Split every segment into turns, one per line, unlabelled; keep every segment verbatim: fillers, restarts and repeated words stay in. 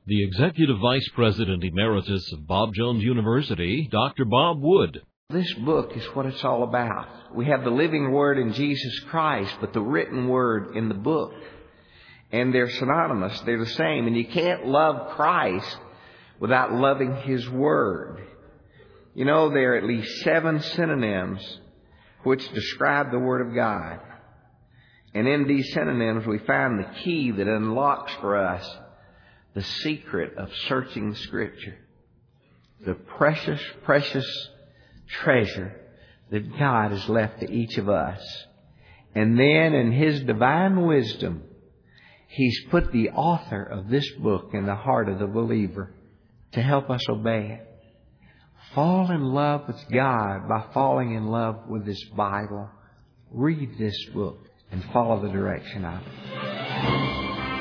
The Executive Vice President Emeritus of Bob Jones University, Doctor Bob Wood.
This book is what it's all about. We have the living Word in Jesus Christ, but the written Word in the book. And they're synonymous. They're the same. And you can't love Christ without loving His Word. You know, there are at least seven synonyms which describe the Word of God. And in these synonyms we find the key that unlocks for us the secret of searching Scripture. The precious, precious treasure that God has left to each of us. And then in His divine wisdom, He's put the author of this book in the heart of the believer to help us obey it. Fall in love with God by falling in love with this Bible. Read this book and follow the direction of it.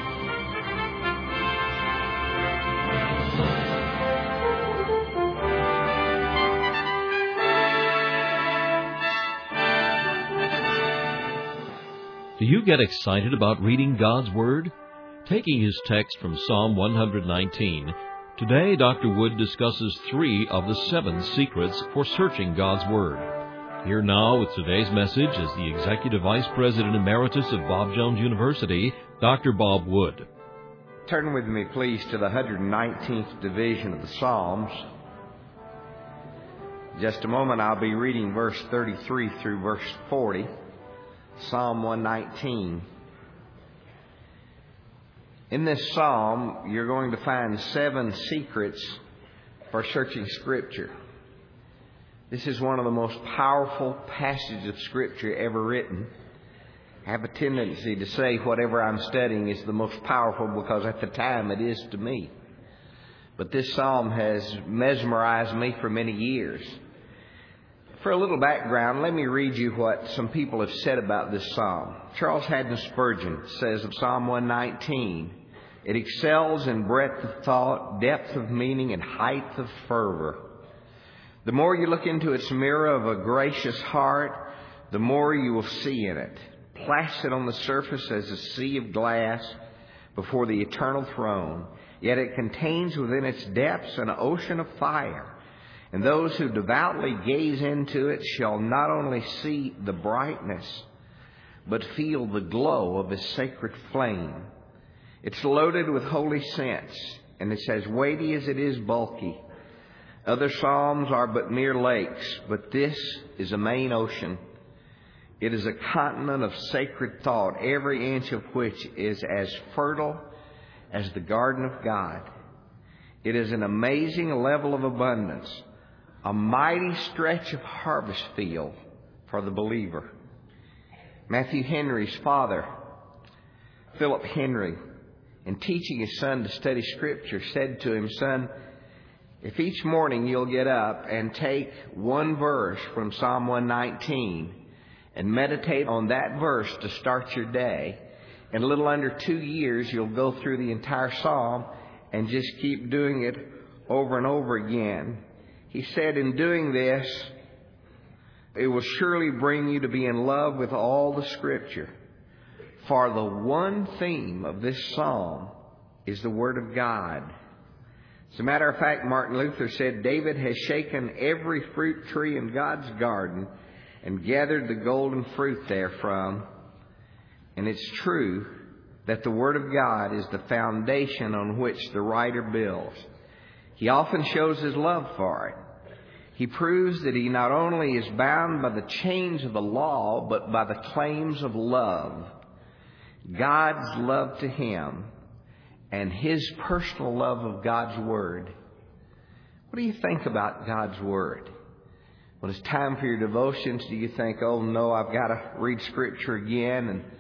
Do you get excited about reading God's Word? Taking his text from Psalm one nineteen, today Doctor Wood discusses three of the seven secrets for searching God's Word. Here now with today's message is the Executive Vice President Emeritus of Bob Jones University, Doctor Bob Wood.
Turn with me, please, to the one hundred nineteenth division of the Psalms. In just a moment, I'll be reading verse thirty-three through verse forty. Psalm one nineteen. In this psalm, you're going to find seven secrets for searching Scripture. This is one of the most powerful passages of Scripture ever written. I have a tendency to say whatever I'm studying is the most powerful because at the time it is to me. But this psalm has mesmerized me for many years. For a little background, let me read you what some people have said about this psalm. Charles Haddon Spurgeon says of Psalm one nineteen, it excels in breadth of thought, depth of meaning, and height of fervor. The more you look into its mirror of a gracious heart, the more you will see in it. Placid on the surface as a sea of glass before the eternal throne, yet it contains within its depths an ocean of fire. And those who devoutly gaze into it shall not only see the brightness, but feel the glow of His sacred flame. It's loaded with holy scents, and it's as weighty as it is bulky. Other psalms are but mere lakes, but this is a main ocean. It is a continent of sacred thought, every inch of which is as fertile as the garden of God. It is an amazing level of abundance, a mighty stretch of harvest field for the believer. Matthew Henry's father, Philip Henry, in teaching his son to study Scripture, said to him, "Son, if each morning you'll get up and take one verse from Psalm one nineteen and meditate on that verse to start your day, in a little under two years you'll go through the entire psalm and just keep doing it over and over again." He said, in doing this, it will surely bring you to be in love with all the Scripture. For the one theme of this psalm is the Word of God. As a matter of fact, Martin Luther said, David has shaken every fruit tree in God's garden and gathered the golden fruit therefrom. And it's true that the Word of God is the foundation on which the writer builds. He often shows his love for it. He proves that he not only is bound by the chains of the law, but by the claims of love. God's love to him and his personal love of God's Word. What do you think about God's Word? When it's time for your devotions, do you think, oh no, I've got to read Scripture again and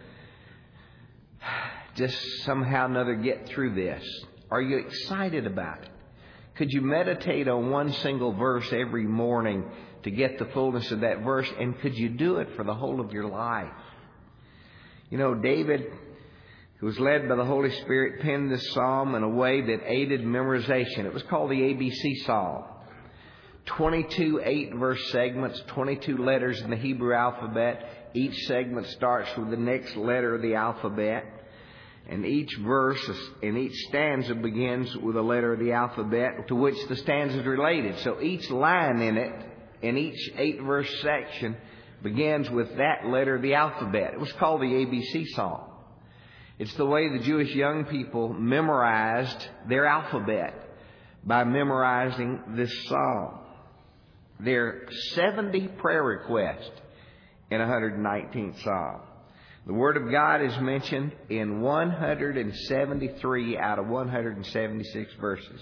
just somehow or another get through this? Are you excited about it? Could you meditate on one single verse every morning to get the fullness of that verse? And could you do it for the whole of your life? You know, David, who was led by the Holy Spirit, penned this psalm in a way that aided memorization. It was called the A B C Psalm. twenty-two eight-verse segments, twenty-two letters in the Hebrew alphabet. Each segment starts with the next letter of the alphabet. And each verse and each stanza begins with a letter of the alphabet to which the stanza is related. So each line in it, in each eight-verse section, begins with that letter of the alphabet. It was called the A B C Psalm. It's the way the Jewish young people memorized their alphabet, by memorizing this psalm. There are seventy prayer requests in one hundred nineteenth Psalm. The Word of God is mentioned in one hundred seventy-three out of one hundred seventy-six verses.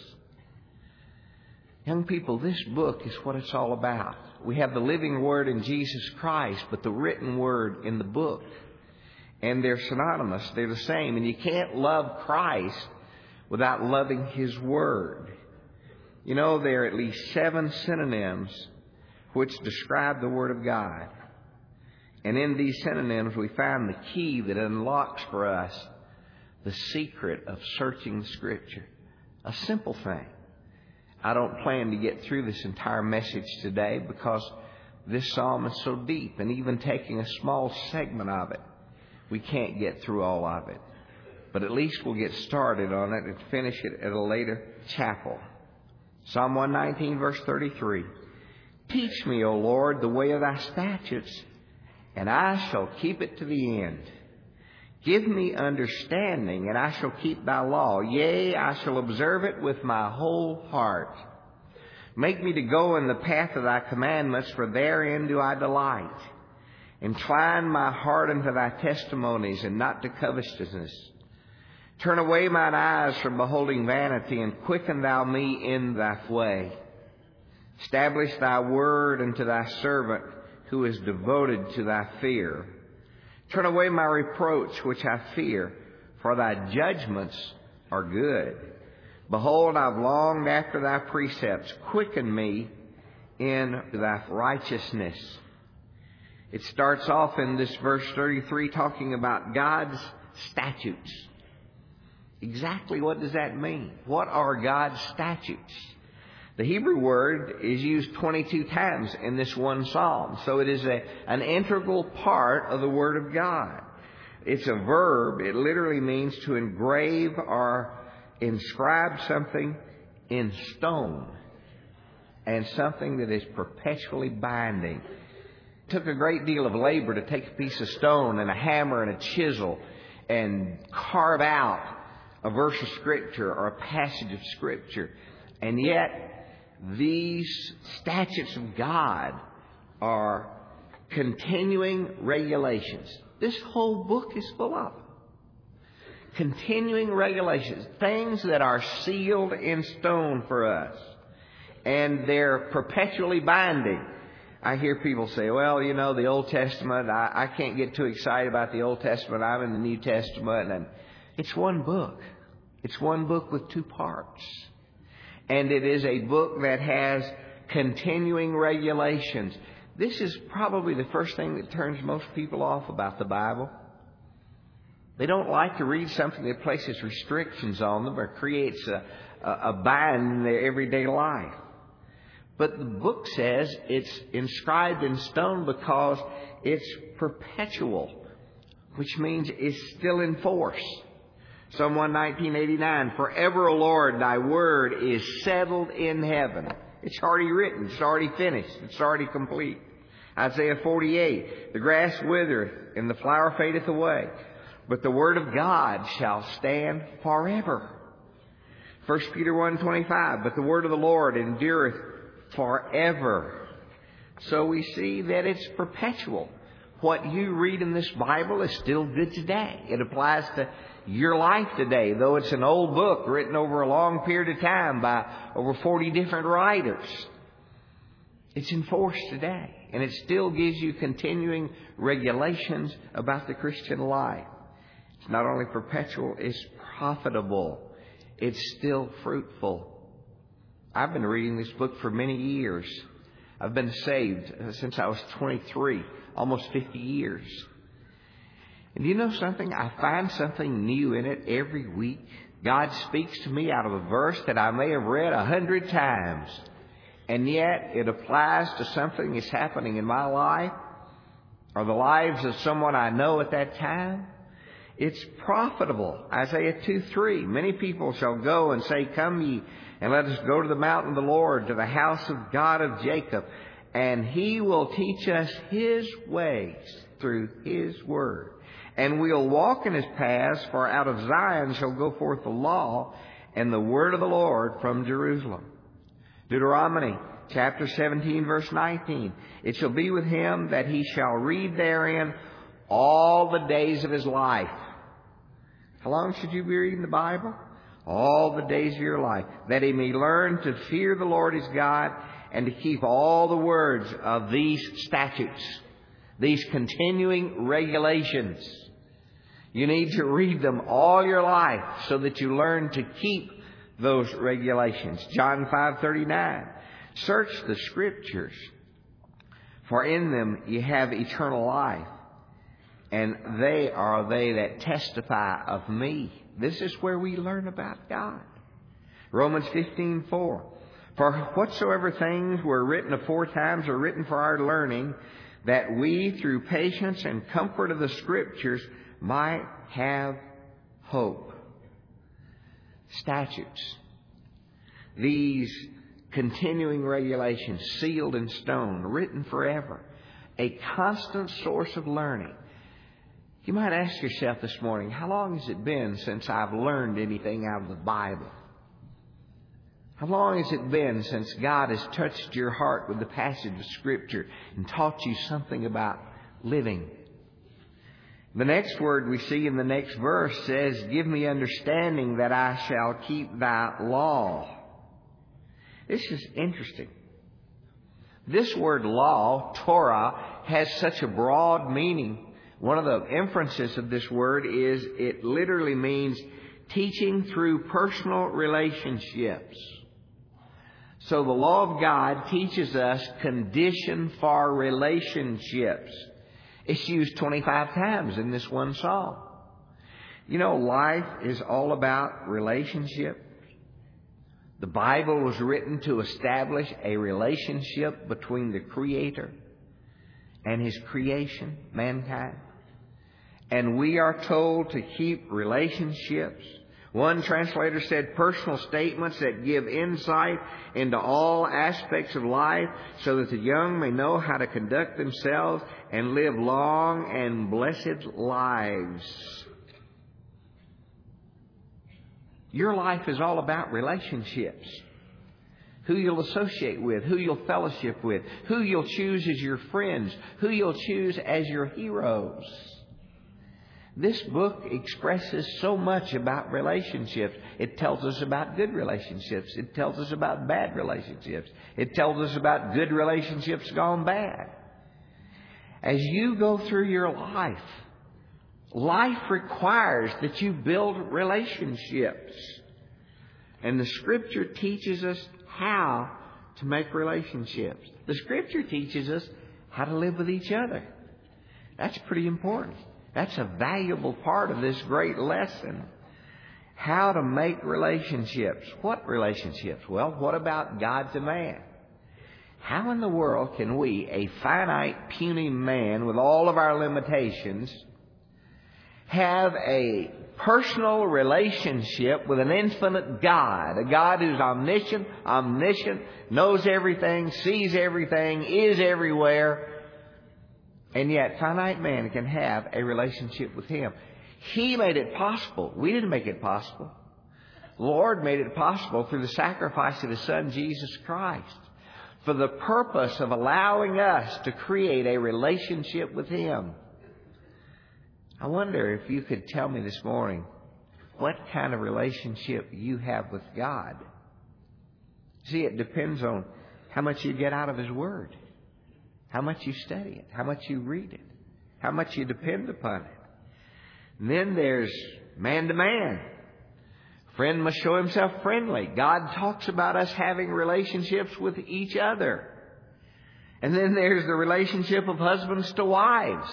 Young people, this book is what it's all about. We have the living Word in Jesus Christ, but the written Word in the book. And they're synonymous. They're the same. And you can't love Christ without loving His Word. You know, there are at least seven synonyms which describe the Word of God. And in these synonyms, we find the key that unlocks for us the secret of searching the Scripture. A simple thing. I don't plan to get through this entire message today because this psalm is so deep. And even taking a small segment of it, we can't get through all of it. But at least we'll get started on it and finish it at a later chapel. Psalm one nineteen, verse thirty-three. Teach me, O Lord, the way of thy statutes, and I shall keep it to the end. Give me understanding, and I shall keep thy law. Yea, I shall observe it with my whole heart. Make me to go in the path of thy commandments, for therein do I delight. Incline my heart unto thy testimonies, and not to covetousness. Turn away mine eyes from beholding vanity, and quicken thou me in thy way. Establish thy word unto thy servant, who is devoted to thy fear. Turn away my reproach, which I fear, for thy judgments are good. Behold, I've longed after thy precepts. Quicken me in thy righteousness. It starts off in this verse thirty-three talking about God's statutes. Exactly what does that mean? What are God's statutes? The Hebrew word is used twenty-two times in this one psalm. So it is a, an integral part of the Word of God. It's a verb. It literally means to engrave or inscribe something in stone, and something that is perpetually binding. It took a great deal of labor to take a piece of stone and a hammer and a chisel and carve out a verse of Scripture or a passage of Scripture. And yet, these statutes of God are continuing regulations. This whole book is full of continuing regulations, things that are sealed in stone for us, and they're perpetually binding. I hear people say, well, you know, the Old Testament, I, I can't get too excited about the Old Testament. I'm in the New Testament. And it's one book. It's one book with two parts. And it is a book that has continuing regulations. This is probably the first thing that turns most people off about the Bible. They don't like to read something that places restrictions on them or creates a, a, a bind in their everyday life. But the book says it's inscribed in stone because it's perpetual, which means it's still in force. Psalm one nineteen, eighty-nine, forever, O Lord, thy word is settled in heaven. It's already written. It's already finished. It's already complete. Isaiah forty-eight, the grass withereth and the flower fadeth away, but the word of God shall stand forever. First Peter one twenty-five, but the word of the Lord endureth forever. So we see that it's perpetual. What you read in this Bible is still good today. It applies to your life today, though it's an old book written over a long period of time by over forty different writers. It's in force today, and it still gives you continuing regulations about the Christian life. It's not only perpetual, it's profitable. It's still fruitful. I've been reading this book for many years. I've been saved since I was twenty-three, almost fifty years. And do you know something? I find something new in it every week. God speaks to me out of a verse that I may have read a hundred times, and yet it applies to something that's happening in my life or the lives of someone I know at that time. It's profitable. Isaiah two three. Many people shall go and say, Come ye, and let us go to the mountain of the Lord, to the house of God of Jacob. And He will teach us His ways through His word. And we'll walk in His paths, for out of Zion shall go forth the law and the word of the Lord from Jerusalem. Deuteronomy chapter seventeen, verse nineteen. It shall be with him that he shall read therein all the days of his life. How long should you be reading the Bible? All the days of your life. That he may learn to fear the Lord his God and to keep all the words of these statutes, these continuing regulations. You need to read them all your life so that you learn to keep those regulations. John five thirty-nine. Search the Scriptures, for in them you have eternal life, and they are they that testify of me. This is where we learn about God. Romans fifteen four. For whatsoever things were written aforetimes are written for our learning, that we through patience and comfort of the Scriptures might have hope. Statutes. These continuing regulations, sealed in stone, written forever. A constant source of learning. You might ask yourself this morning, how long has it been since I've learned anything out of the Bible? How long has it been since God has touched your heart with the passage of Scripture and taught you something about living? The next word we see in the next verse says, Give me understanding that I shall keep thy law. This is interesting. This word law, Torah, has such a broad meaning. One of the inferences of this word is it literally means teaching through personal relationships. So the law of God teaches us condition for relationships. It's used twenty-five times in this one psalm. You know, life is all about relationship. The Bible was written to establish a relationship between the Creator and His creation, mankind. And we are told to keep relationships. One translator said personal statements that give insight into all aspects of life so that the young may know how to conduct themselves and live long and blessed lives. Your life is all about relationships. Who you'll associate with, who you'll fellowship with, who you'll choose as your friends, who you'll choose as your heroes. This book expresses so much about relationships. It tells us about good relationships. It tells us about bad relationships. It tells us about good relationships gone bad. As you go through your life, life requires that you build relationships. And the Scripture teaches us how to make relationships. The Scripture teaches us how to live with each other. That's pretty important. That's a valuable part of this great lesson. How to make relationships. What relationships? Well, what about God to man? How in the world can we, a finite, puny man with all of our limitations, have a personal relationship with an infinite God, a God who's omniscient, omniscient, knows everything, sees everything, is everywhere, and yet finite man can have a relationship with Him. He made it possible. We didn't make it possible. The Lord made it possible through the sacrifice of His Son, Jesus Christ, for the purpose of allowing us to create a relationship with Him. I wonder if you could tell me this morning what kind of relationship you have with God. See, it depends on how much you get out of His Word, how much you study it, how much you read it, how much you depend upon it. And then there's man to man. Friend must show himself friendly. God talks about us having relationships with each other. And then there's the relationship of husbands to wives.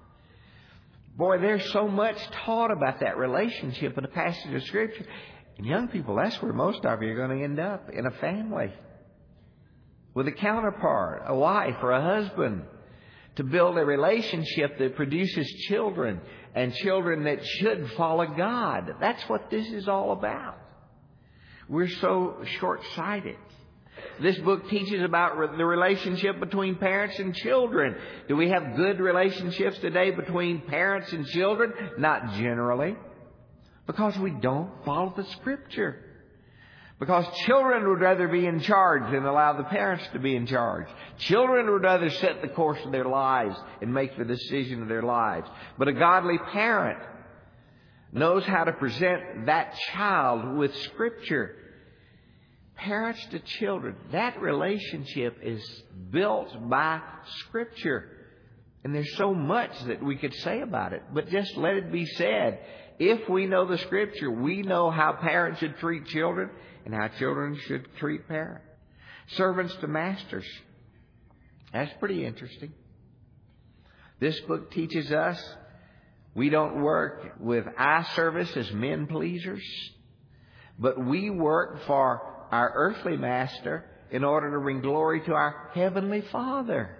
Boy, there's so much taught about that relationship in a passage of Scripture. And young people, that's where most of you are going to end up, in a family. With a counterpart, a wife or a husband. To build a relationship that produces children and children that should follow God. That's what this is all about. We're so short-sighted. This book teaches about the relationship between parents and children. Do we have good relationships today between parents and children? Not generally. Because we don't follow the Scripture. Because children would rather be in charge than allow the parents to be in charge. Children would rather set the course of their lives and make the decision of their lives. But a godly parent knows how to present that child with Scripture. Parents to children, that relationship is built by Scripture. And there's so much that we could say about it. But just let it be said, if we know the Scripture, we know how parents should treat children and how children should treat parents. Servants to masters. That's pretty interesting. This book teaches us we don't work with eye service as men pleasers, but we work for our earthly master in order to bring glory to our heavenly Father.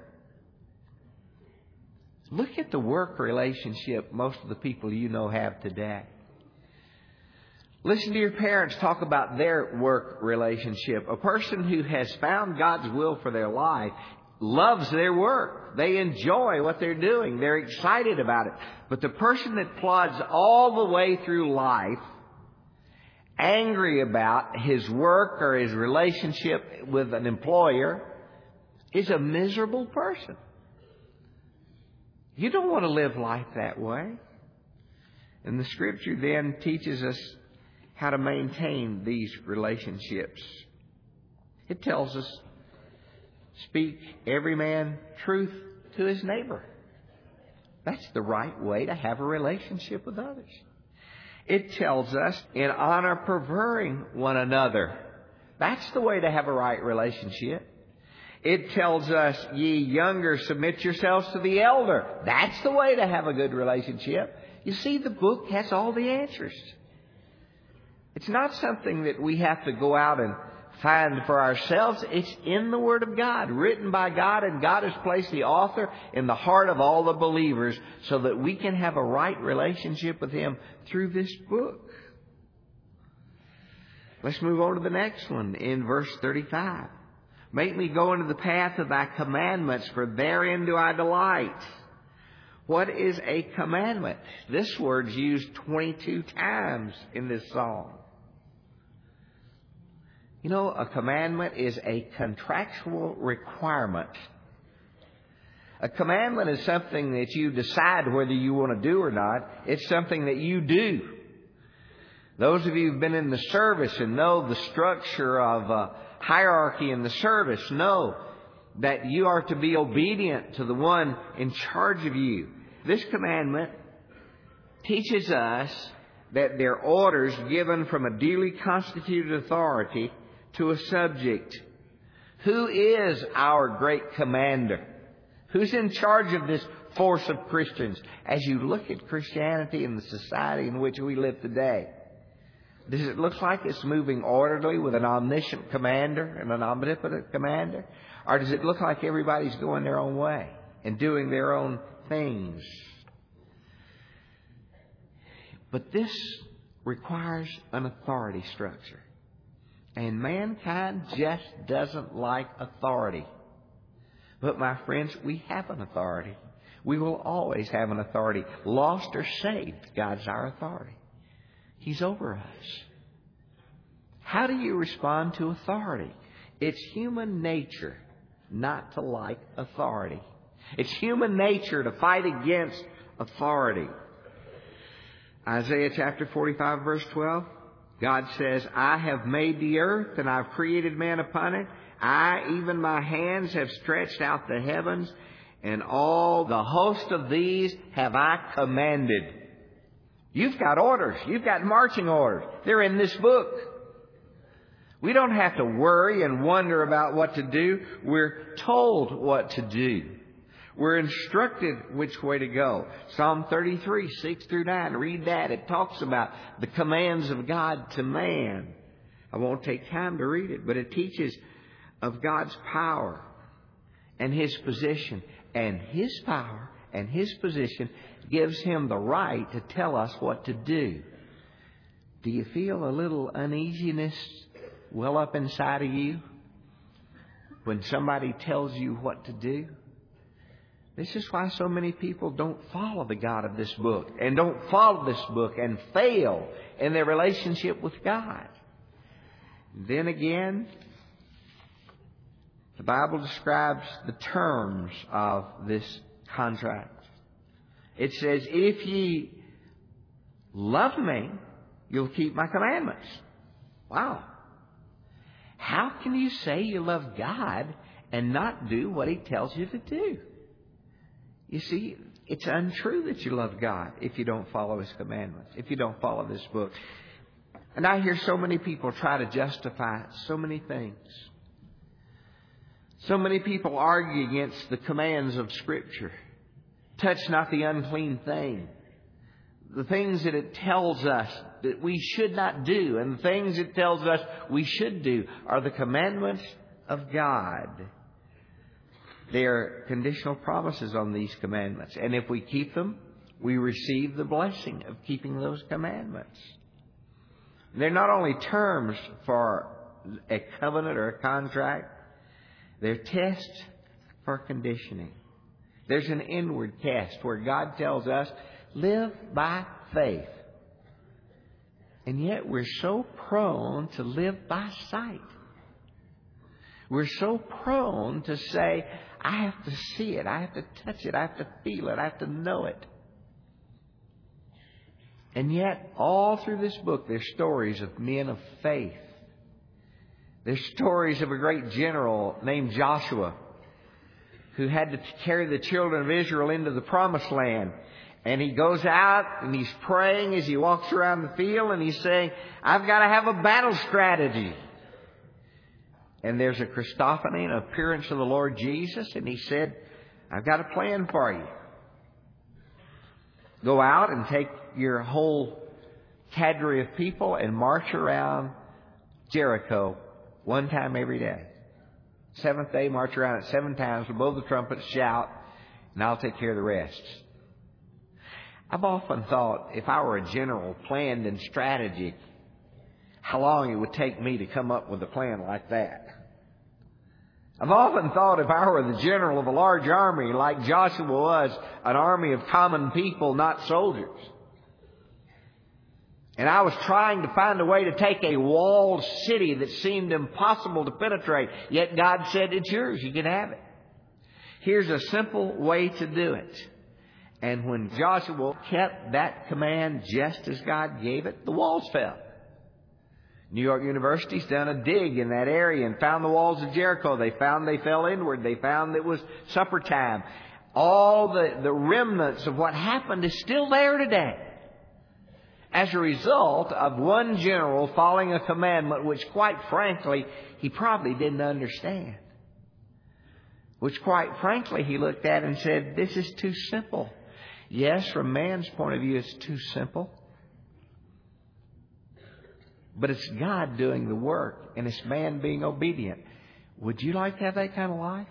Look at the work relationship most of the people you know have today. Listen to your parents talk about their work relationship. A person who has found God's will for their life loves their work. They enjoy what they're doing. They're excited about it. But the person that plods all the way through life, angry about his work or his relationship with an employer, is a miserable person. You don't want to live life that way. And the Scripture then teaches us how to maintain these relationships. It tells us, speak every man truth to his neighbor. That's the right way to have a relationship with others. It tells us, in honor preferring one another. That's the way to have a right relationship. It tells us, ye younger, submit yourselves to the elder. That's the way to have a good relationship. You see, the book has all the answers. It's not something that we have to go out and find for ourselves. It's in the Word of God, written by God, and God has placed the author in the heart of all the believers so that we can have a right relationship with Him through this book. Let's move on to the next one in verse thirty-five. Make me go into the path of thy commandments, for therein do I delight. What is a commandment? This word's used twenty-two times in this psalm. You know, a commandment is a contractual requirement. A commandment is something that you decide whether you want to do or not. It's something that you do. Those of you who've been in the service and know the structure of uh, hierarchy in the service know that you are to be obedient to the one in charge of you. This commandment teaches us that they're orders given from a duly constituted authority to a subject. Who is our great commander? Who's in charge of this force of Christians? As you look at Christianity and the society in which we live today, does it look like it's moving orderly with an omniscient commander and an omnipotent commander? Or does it look like everybody's going their own way and doing their own things? But this requires an authority structure. And mankind just doesn't like authority. But my friends, we have an authority. We will always have an authority. Lost or saved, God's our authority. He's over us. How do you respond to authority? It's human nature not to like authority. It's human nature to fight against authority. Isaiah chapter forty-five, verse twelve. God says, I have made the earth and I've created man upon it. I, even my hands, have stretched out the heavens, and all the host of these have I commanded. You've got orders. You've got marching orders. They're in this book. We don't have to worry and wonder about what to do. We're told what to do. We're instructed which way to go. Psalm thirty-three, six through nine. Read that. It talks about the commands of God to man. I won't take time to read it, but it teaches of God's power and His position and His power and His position gives Him the right to tell us what to do. Do you feel a little uneasiness well up inside of you when somebody tells you what to do? This is why so many people don't follow the God of this book and don't follow this book and fail in their relationship with God. Then again, the Bible describes the terms of this contract. It says, if ye love me, you'll keep my commandments. Wow. How can you say you love God and not do what He tells you to do? You see, it's untrue that you love God if you don't follow His commandments, if you don't follow this book. And I hear so many people try to justify so many things. So many people argue against the commands of Scripture. Touch not the unclean thing. The things that it tells us that we should not do and the things it tells us we should do are the commandments of God. There are conditional promises on these commandments. And if we keep them, we receive the blessing of keeping those commandments. They're not only terms for a covenant or a contract. They're tests for conditioning. There's an inward test where God tells us, live by faith. And yet we're so prone to live by sight. We're so prone to say, I have to see it, I have to touch it, I have to feel it, I have to know it. And yet, all through this book, there's stories of men of faith. There's stories of a great general named Joshua who had to carry the children of Israel into the promised land. And he goes out and he's praying as he walks around the field and he's saying, I've got to have a battle strategy. And there's a Christophany, an appearance of the Lord Jesus, and He said, I've got a plan for you. Go out and take your whole cadre of people and march around Jericho one time every day. Seventh day, march around it seven times, blow the trumpets, shout, and I'll take care of the rest. I've often thought if I were a general planned and strategic, how long it would take me to come up with a plan like that. I've often thought if I were the general of a large army, like Joshua was, an army of common people, not soldiers, and I was trying to find a way to take a walled city that seemed impossible to penetrate, yet God said, it's yours, you can have it. Here's a simple way to do it. And when Joshua kept that command just as God gave it, the walls fell. New York University's done a dig in that area and found the walls of Jericho. They found they fell inward. They found it was supper time. All the, the remnants of what happened is still there today. As a result of one general following a commandment which, quite frankly, he probably didn't understand. Which, quite frankly, he looked at and said, this is too simple. Yes, from man's point of view, it's too simple. But it's God doing the work, and it's man being obedient. Would you like to have that kind of life?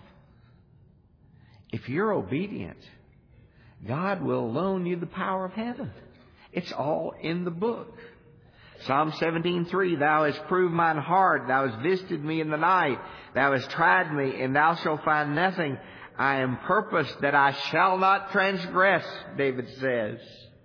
If you're obedient, God will loan you the power of heaven. It's all in the book. Psalm seventeen three, Thou hast proved mine heart, Thou hast visited me in the night, Thou hast tried me, and Thou shalt find nothing. I am purposed that I shall not transgress, David says.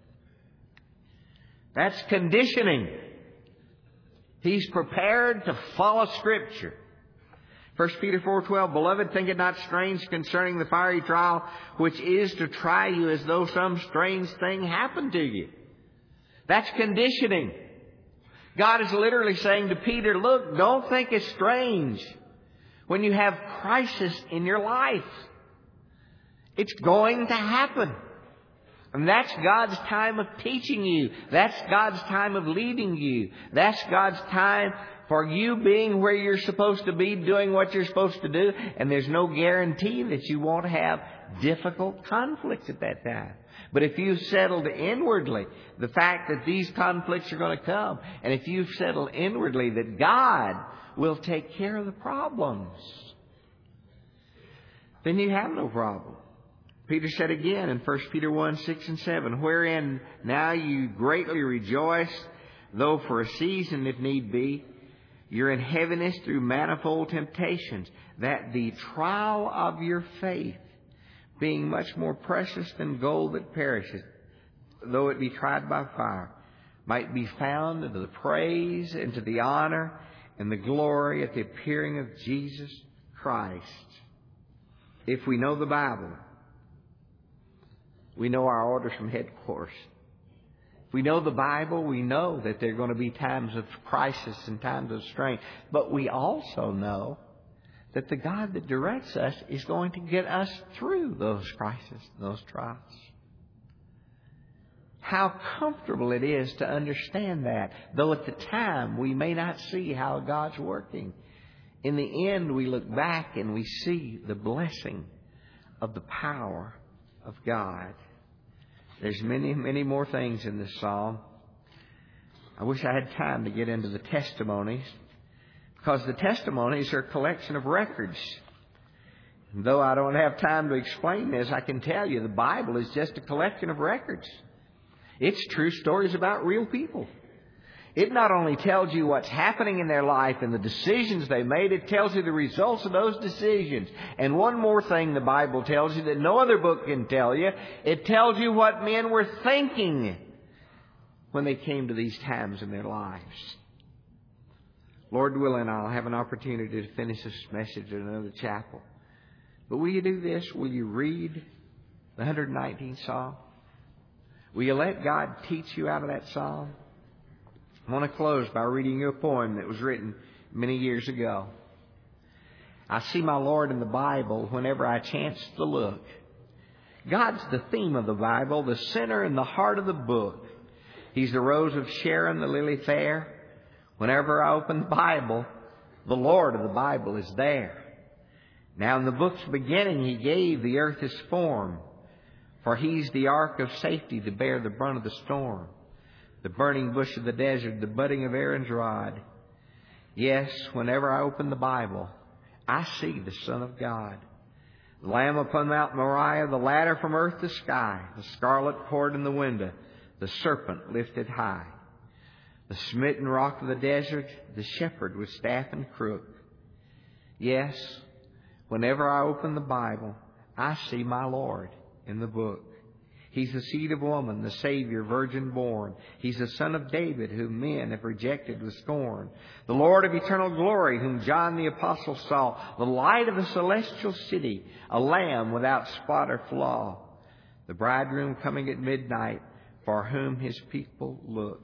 That's conditioning. He's prepared to follow Scripture. First Peter four twelve, Beloved, think it not strange concerning the fiery trial, which is to try you as though some strange thing happened to you. That's conditioning. God is literally saying to Peter, look, don't think it's strange when you have crisis in your life. It's going to happen. And that's God's time of teaching you. That's God's time of leading you. That's God's time for you being where you're supposed to be, doing what you're supposed to do. And there's no guarantee that you won't have difficult conflicts at that time. But if you've settled inwardly the fact that these conflicts are going to come, and if you've settled inwardly that God will take care of the problems, then you have no problem. Peter said again in First Peter one, six and seven, wherein now you greatly rejoice, though for a season, if need be, you're in heaviness through manifold temptations, that the trial of your faith, being much more precious than gold that perishes, though it be tried by fire, might be found unto the praise and to the honor and the glory at the appearing of Jesus Christ. If we know the Bible, we know our orders from headquarters. If we know the Bible, we know that there are going to be times of crisis and times of strain. But we also know that the God that directs us is going to get us through those crises, those trials. How comfortable it is to understand that, though at the time we may not see how God's working. In the end, we look back and we see the blessing of the power of God. There's many, many more things in this psalm. I wish I had time to get into the testimonies, because the testimonies are a collection of records. And though I don't have time to explain this, I can tell you the Bible is just a collection of records. It's true stories about real people. It not only tells you what's happening in their life and the decisions they made, it tells you the results of those decisions. And one more thing the Bible tells you that no other book can tell you. It tells you what men were thinking when they came to these times in their lives. Lord willing, I'll have an opportunity to finish this message in another chapel. But will you do this? Will you read the one hundred nineteenth Psalm? Will you let God teach you out of that psalm? I want to close by reading you a poem that was written many years ago. I see my Lord in the Bible whenever I chance to look. God's the theme of the Bible, the center and the heart of the book. He's the rose of Sharon, the lily fair. Whenever I open the Bible, the Lord of the Bible is there. Now in the book's beginning, He gave the earth His form. For He's the ark of safety to bear the brunt of the storm, the burning bush of the desert, the budding of Aaron's rod. Yes, whenever I open the Bible, I see the Son of God. The Lamb upon Mount Moriah, the ladder from earth to sky, the scarlet cord in the window, the serpent lifted high, the smitten rock of the desert, the shepherd with staff and crook. Yes, whenever I open the Bible, I see my Lord in the book. He's the seed of woman, the Savior, virgin born. He's the Son of David, whom men have rejected with scorn. The Lord of eternal glory, whom John the Apostle saw. The light of the celestial city, a lamb without spot or flaw. The bridegroom coming at midnight, for whom His people look.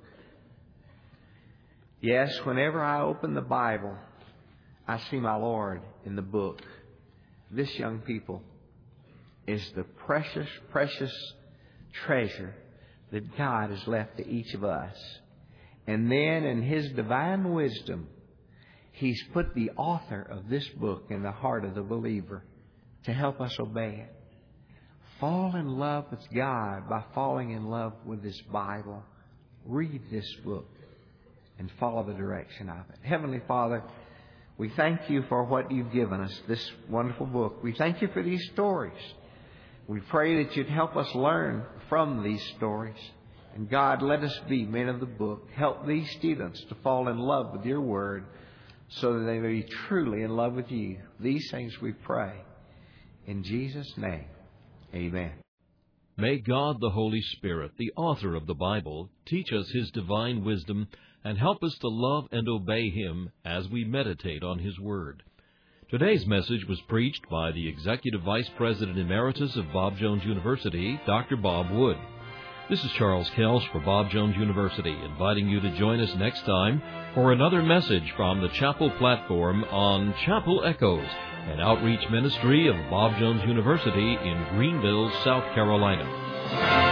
Yes, whenever I open the Bible, I see my Lord in the book. This, young people, is the precious, precious treasure that God has left to each of us. And then in His divine wisdom, He's put the author of this book in the heart of the believer to help us obey it. Fall in love with God by falling in love with His Bible. Read this book and follow the direction of it. Heavenly Father, we thank You for what You've given us, this wonderful book. We thank You for these stories. We pray that You'd help us learn from these stories. And God, let us be men of the book. Help these students to fall in love with Your Word so that they may be truly in love with You. These things we pray. In Jesus' name, amen.
May God the Holy Spirit, the author of the Bible, teach us His divine wisdom and help us to love and obey Him as we meditate on His Word. Today's message was preached by the Executive Vice President Emeritus of Bob Jones University, Doctor Bob Wood. This is Charles Kelsch for Bob Jones University, inviting you to join us next time for another message from the chapel platform on Chapel Echoes, an outreach ministry of Bob Jones University in Greenville, South Carolina.